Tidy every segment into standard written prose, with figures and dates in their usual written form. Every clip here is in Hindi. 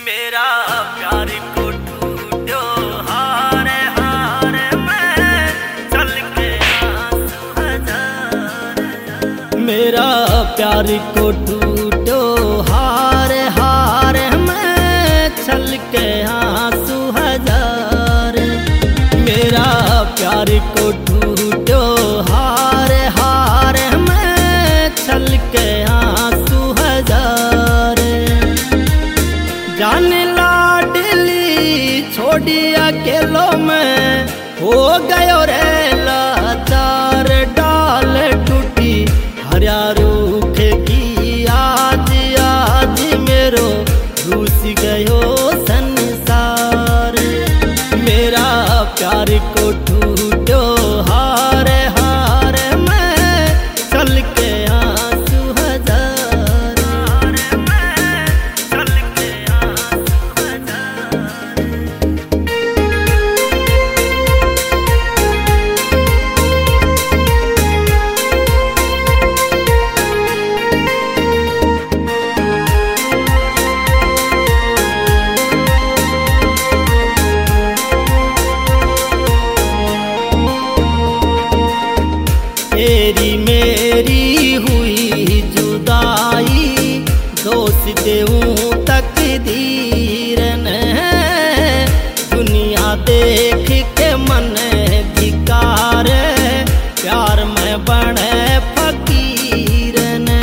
मेरा प्यार को ढूंढो हार हार में चल के आंसू हजार। मेरा प्यार को ढूंढो हार हार में चल के आंसू हजार। मेरा प्यार को ढूंढो हार हार में चल के आंसू हजार। जान लाडली छोड़ी अकेलो में हो गयो रे लाचार। डाल टूटी हरिया रूख की आज आज मेरो रूस गयो संसार। मेरा प्यार को ढूंढो हार हार में चल के आंसू हजार। चल के आंसू हजार। तेरी मेरी हुई जुदाई दोष देऊं तकदीर ने। दुनिया देख के मन धिकार प्यार में बने फकीर ने।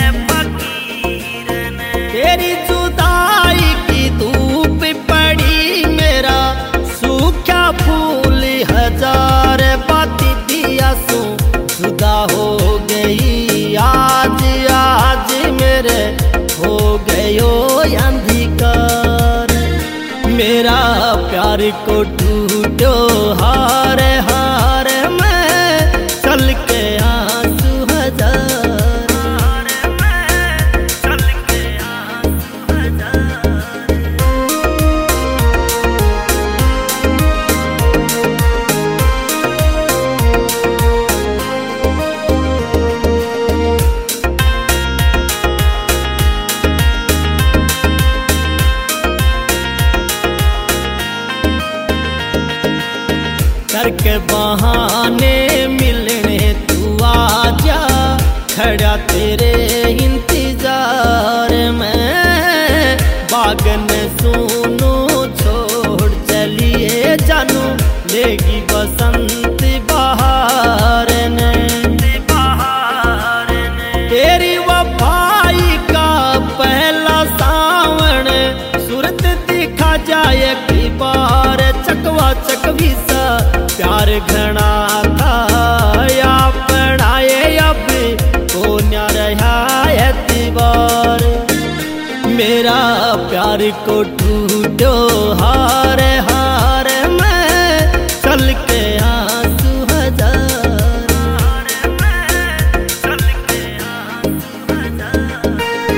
तेरी जुदाई की धूप पड़ी मेरा सूखा फूल हजार। बाती दिया सू जुदा हो गई आज आज मेरे हो गयो अंधकार। मेरा प्यार को ढूंढो हार हार में चल के आंसू हजार। चल के आंसू हजार। करके बहाने मिलने तू आजा। खड़ा तेरे इंतजार में बागन सुनो छोड़ चलिए जानू लेगी बसंत बहार ने। तेरी वफाई का पहला सावन सूरत दिखा जाए की बार। चकवा चकवी सा प्यार घना था या पढ़ाए अब को न्या रहा है दीवार। मेरा प्यार को ढूंढो हार हार में चल के आंसू हजार। चल के आंसू हजार।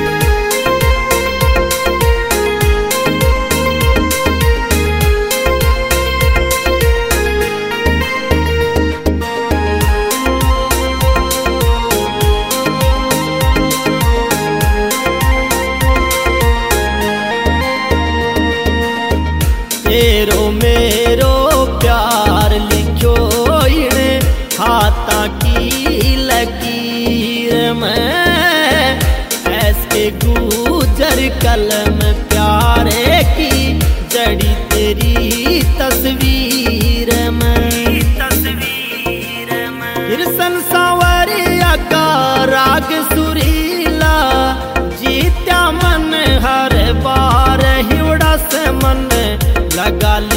तेरो मेरो प्यार लिखो इने हाथा की लकीर में। ऐसे गुजर कलम प्यारे की जड़ी तेरी तस्वीर में। हिरसन सांवरिया का राग सुरीला जीत्या मन हर बार। हिवड़ा से मन लगा